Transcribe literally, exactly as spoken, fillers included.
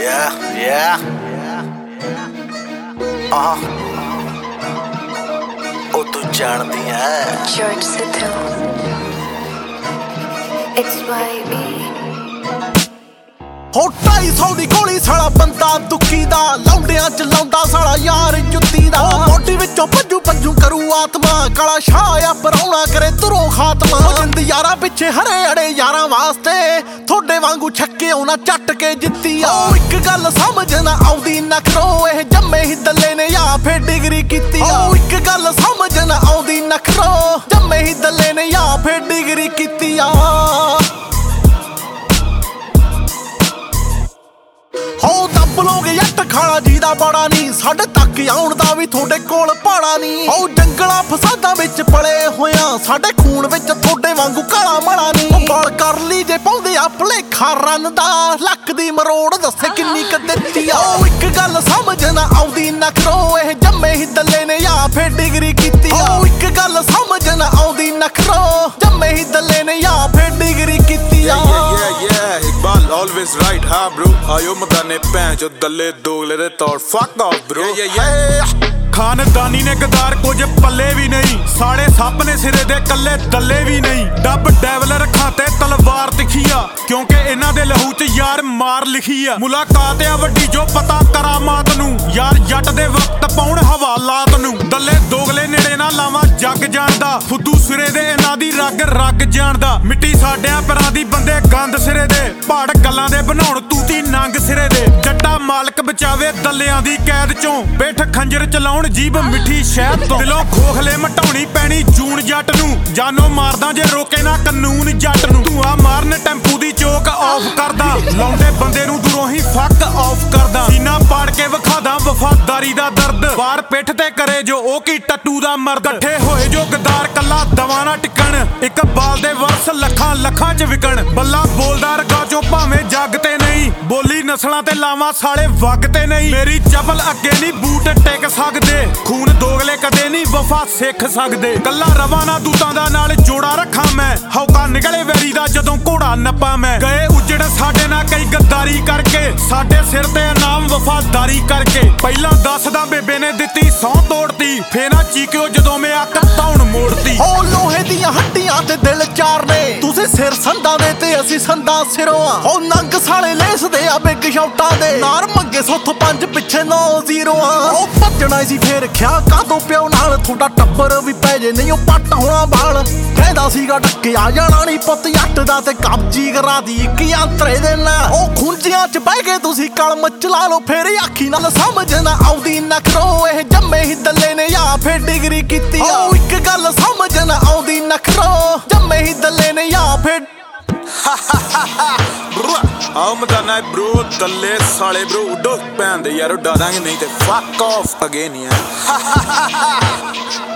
Yeah, yeah. Uh. Oh, tu जानती है George Sidhu X Y B ਹੋ ਢਾਈ ਸੌ ਦੀ ਗੋਲੀ ਸਾਲਾ ਬੰਦਾ ਦੁੱਕੀ ਦਾ ਲੌਂਡਿਆਂ ਚ ਲਾਉਂਦਾ ਸਾਲਾ ਯਾਰ ਜੁੱਤੀ ਦਾ ਮੋਢੀ ਵਿੱਚੋਂ ਭੱਜੂ ਭੱਜੂ ਕਰੂ ਆਤਮਾ ਕਾਲਾ ਸ਼ਾਹ ਆ ਪਰਾਉਣਾ ਕਰੇ ਤੁਰੋਂ ਖਾਤਮਾ ਜਿੰਦ ਯਾਰਾਂ ਪਿੱਛੇ ਹਰੇ ਅੜੇ ਯਾਰਾਂ ਵਾਸਤੇ ਥੋੜੇ ਵਾਂਗੂ ਛੱਕੇ ਉਹਨਾਂ ਚੱਟ ਕੇ ਜਿੱਤੀ ਆ ਇੱਕ ਗੱਲ ਸਮਝ ਨਾ ਆਉਂਦੀ ਨਖਰੋ ਇਹ ਜੰਮੇ ਹੀ ਦੱਲੇ ਨੇ ਜਾਂ ਫੇਰ ਡਿਗਰੀ ਕੀਤੀ ਆ ਇੱਕ ਗੱਲ ਸਮਝ ਨਾ ਆਉਂਦੀ ਨਖਰੋ ਜੰਮੇ ਹੀ ਦੱਲੇ ਨੇ ਜਾਂ ਫੇਰ ਡਿਗਰੀ ਕੀਤੀ ਆ ਹੋ ਦੱਬ ਲੋਗੇ ਜੱਟ ਖਾਣਾ ਜੀ ਦਾ ਬੜਾ ਨਹੀਂ ਸਾਡੇ ਤੱਕ ਆਉਣ ਦਾ ਵੀ ਤੁਹਾਡੇ ਕੋਲ ਪਾੜਾ ਨਹੀਂ ਹੋ ਜੰਗਲਾਂ ਫਸਾਦਾਂ ਵਿੱਚ ਪਲੇ ਹੋਇਆ ਸਾਡੇ ਖੂਨ ਵਿੱਚ ਤੁਹਾਡੇ ਵਾਂਗੂ ਕਾਲਾ ਮੜਾ ਨਹੀਂ ਬਾਲ ਕਰ ਲਈ ਜੇ ਪਾਉਂਦੇ ਆ ਭਲੇਖਾ ਰਨ ਦਾ ਲੱਕ ਦੀ ਮਰੋੜ ਦੱਸੇ ਕਿੰਨੀ ਕ ਦਿੱਤੀ ਆ ਇੱਕ ਗੱਲ ਸਮਝ ਨਾ ਆਉਂਦੀ ਨਖਰੋ ਇਹ ਜੰਮੇ ਹੀ ਦੱਲੇ ਨੇ ਜਾਂ ਫੇਰ ਡਿਗਰੀ ਕੀਤੀ ਆ ਇੱਕ ਗੱਲ ਸਮਝ ਨਾ ਆਉਂਦੀ ਨਖਰੋ ਜੰਮੇ ਹੀ ਦੱਲੇ ਨੇ ਜਾਂ ਫੇਰ ਡਿਗਰੀ ਕੀਤੀ ਆ Always right, huh bro? Ayo madane pencho dalle dogle de tauड़ fuck off bro. Yeah yeah yeah. ਖਾਨਦਾਨੀ ਨੇ ਗਦਾਰ ਕੁਝ ਪੱਲੇ ਵੀ ਨਹੀਂ ਸਾਲੇ ਸੱਪ ਨੇ ਸਿਰੇ ਦੇ ਕੱਲੇ ਦੱਲੇ ਵੀ ਨਹੀਂ ਡੱਬ ਡੈਵਲ ਰੱਖਾਂ ਤੇ ਤਲਵਾਰ ਤਿੱਖੀ ਆ ਕਿਉਂਕਿ ਇਹਨਾਂ ਦੇ ਲਹੂ 'ਚ ਯਾਰ ਮਾਰ ਲਿਖੀ ਆ ਮੁਲਾਕਾਤ ਆ ਵੱਡੀ ਜੋ ਪਤਾ ਕਰਾਮਾਤ ਨੂੰ ਯਾਰ ਜੱਟ ਦੇ ਵਕਤ ਪਾਉਣ ਹਵਾਲਾਤ ਨੂੰ ਦੱਲੇ ਦੋਗਲੇ ਨੇੜੇ ਨਾ ਲਾਵਾਂ ਜੱਗ ਜਾਣਦਾ ਫੁੱਦੂ ਸਿਰੇ ਦੇ ਇਹਨਾਂ ਦੀ ਰੱਗ ਰੱਗ ਜਾਣਦਾ ਮਿੱਟੀ ਸਾਡਿਆਂ ਪਰਾਂ ਦੀ ਬੰਦੇ ਗੰਦ ਸਿਰੇ ਦੇ ਪਹਾੜ ਗੱਲਾਂ ਦੇ ਬਣਾਉਣ ਤੂਤੀ ਨੰਗ ਸਿਰੇ ਦੇ ਜੱਟਾ ਮਾਲਕ ਬਚਾਵੇ ਦੱਲਿਆਂ ਦੀ ਕੈਦ ਚੋਂ ਬੈਠ ਖੰਜਰ ਚਲਾਉਣ ਜੀਬ ਮਿੱਠੀ ਸ਼ਹਿਦ ਤੋਂ ਦਿਲੋਂ ਖੋਖਲੇ ਮਟਾਉਣੀ ਪੈਣੀ ਜੂਨ ਜੱਟ ਨੂੰ ਜਾਨੋਂ ਮਾਰਦਾ ਜੇ ਰੋਕੇ ਨਾ ਕਾਨੂੰਨ ਜੱਟ ਨੂੰ ਧੂਆ ਮਾਰਨ ਟੈਂਪੂ ਦੀ ਚੋਕ ਆਫ ਕਰਦਾ ਲਾਉਂਦੇ ਬੰਦੇ ਨੂੰ ਦੂਰੋਂ ਹੀ ਫੱਕ ਆਫ ਕਰਦਾ ਸੀਨਾ ਪਾੜ ਕੇ ਵਿਖਾਦਾ ਵਫਾਦਾਰੀ ਦਾ ਦਰਦ ਬਾਹਰ ਪਿੱਠ ਤੇ ਕਰੇ ਜੋ ਉਹ ਕੀ ਟੱਟੂ ਦਾ ਮਰਦ ਇਕੱਠੇ ਹੋਏ ਜੋ ਗਦਾਰ ਕੱਲਾ ਦਵਾ ਨਾ ਟਿਕਣ ਇੱਕ ਬਾਲ ਦੇ ਵਰਸ ਲੱਖਾਂ ਲੱਖਾਂ ਚ ਵਿਕਣ ਬੱਲਾ ਬੋਲਦਾ ਰਗਾ ਚੋਂ ਭਾਵੇਂ ਜੱਗ ਤੇ ਨਹੀਂ ਬੋਲੀ ਨਸਲਾਂ ਤੇ ਲਾਵਾਂ ਸਾਲੇ ਵਗ ਤੇ ਨਹੀਂ ਮੇਰੀ ਚੱਪਲ ਅੱਗੇ ਨਹੀਂ ਬੂਟ ਟਿਕ ਸਕਦੇ ਖੂਨ ਦੋਗਲੇ ਕਦੇ ਨਹੀਂ ਵਫਾ ਸਿੱਖ ਸਕਦੇ ਕੱਲਾ ਰਵਾਂ ਨਾ ਦੂਤਾਂ ਦਾ ਨਾਲ ਜੋੜਾ ਰੱਖਾਂ ਮੈਂ ਹੌਕਾ ਨਿਕਲੇ ਵੈਰੀ ਦਾ ਜਦੋਂ ਘੋੜਾ ਨੱਪਾਂ ਮੈਂ ਗਏ ਉਜੜ ਸਾਡੇ ਨਾਲ ਕਈ ਗੱਦਾਰੀ ਕਰਕੇ ਸਾਡੇ ਸਿਰ ਤੇ ਇਨਾਮ ਵਫਾਦਾਰੀ ਕਰਕੇ ਪਹਿਲਾਂ ਦੱਸਦਾ ਬੇਬੇ ਨੇ ਦਿੱਤੀ ਸਹੁੰ ਤੋੜਤੀ ਫੇਰ ਨਾ ਚੀਕਿਓ ਜਦੋਂ ਮੈਂ ਅੱਖ ਧੌਣ ਮੋੜਤੀ ਹੋ ਲੋਹੇ ਦੀਆਂ ਹੱਡੀਆਂ ਤੇ ਦਿਲ ਚਾਰ ਨੇ ਤੁਸੀਂ ਸਿਰ ਸੰਦਾਂ ਦੇ ਤੇ ਅਸੀਂ ਸੰਦਾਂ ਸਿਰੋਂ ਆ ਹੋ ਨੰਗ ਸਾਲੇ ਲੇਸਦੇ ਆ ਬਿੱਗ ਸ਼ੌਟਾਂ ਦੇ ਨਾਰ ਮੰਗੇ ਸੋਥੋਂ ਪੰਜ ਪਿੱਛੇ ਨੌ ਜ਼ੀਰੋ ਆ ਉਹ ਭੱਜਣਾ ਸੀ ਫੇਰ ਖਿਆ ਕਾਦੋਂ ਪਿਓ ਨਾਲ ਤੁਹਾਡਾ ਟੱਬਰ ਵੀ ਪੈ ਜੇ ਨਹੀਂ ਉਹ ਪੱਟ ਹੋਣਾ ਬਾਲ ਕਹਿੰਦਾ ਸੀਗਾ ਡੱਕਿਆ ਜਾਣਾ ਨਹੀਂ ਪੁੱਤ ਜੱਟ ਦਾ ਤੇ ਕਬਜੀ ਕਰਾ ਦੀ ਇੱਕ ਯੰਤਰੇ ਦੇ ਨਾਲ ਉਹ ਖੁੰਝੀਆਂ ਚ ਬਹਿ ਕੇ ਤੁਸੀਂ ਕਲਮ ਚਲਾ ਲਓ ਫੇਰ ਆਖੀ ਨਾਲ ਸਮਝ ਨਾ ਆਉਂਦੀ ਨਖਰੋ ਇਹ ਜੰਮੇ ਹੀ ਦੱਲੇ ਨੇ ਜਾਂ ਫੇਰ ਡਿਗਰੀ ਕੀਤੀ ਆ ਉਹ ਇੱਕ ਗੱਲ ਸਮਝ ਨਾ ਆਉਂਦੀ ਨਖਰੋ ਜੰਮੇ ਹੀ ਦੱਲੇ ਨੇ ਜਾਂ ਫੇਰ ਆਓ ਮਦਾਨਾ ਬ్రో ਦੱਲੇ ਸਾਲੇ ਬ్రో ਉੱਡੋ ਭੈਣ ਦੇ ਯਾਰ ਉੱਡਾ ਦਾਂਗੇ ਨਹੀਂ ਤੇ ਫੱਕ ਆਫ ਅਗੇਨ ਯਾਰ